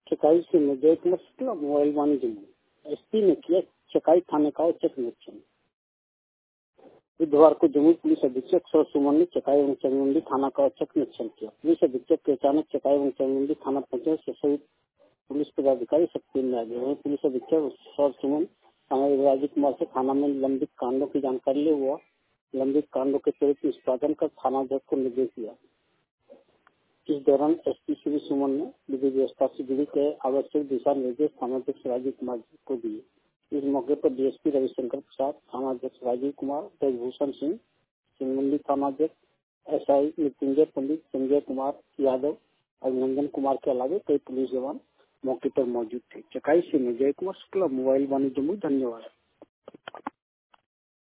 चकाई से जय कुमार शुक्ला मोबाइल वाणिज्य में एसपी ने किया चकाई थाने का औचक निरीक्षण। बुधवार को जमुई पुलिस अधीक्षक सौर सुमन ने चकाई एवं चकमुंडी थाना का औचक निरीक्षण किया। पुलिस अधीक्षक के अचानक चकाई एवं चकमुंडी थाना पहुंचे से सभी पुलिस पदाधिकारी शक्ति में आ गए। वहीं पुलिस अधीक्षक सौर सुमन राजीव कुमार से थाना में लंबित कांडों की जानकारी ले हुआ लंबित कांडों के त्वरित निष्पादन कर थाना अध्यक्ष को निर्देश दिया। इस दौरान एसपी श्री सुमन ने विधि व्यवस्था से जुड़ी कई आवश्यक दिशा निर्देश थानाध्यक्ष राजीव कुमार को दिए। इस मौके पर डीएसपी रविशंकर प्रसाद, थानाध्यक्ष राजीव कुमार, ब्रजभूषण सिंह, सिंगमंडी थानाध्यक्ष एसआई मृत्युंजय पंडित, संजय कुमार यादव, अभिनंदन कुमार के अलावा कई पुलिस जवान मौके पर मौजूद थे। चकाई से जय कुमार शुक्ला मोबाइल वाणिज्य में। धन्यवाद।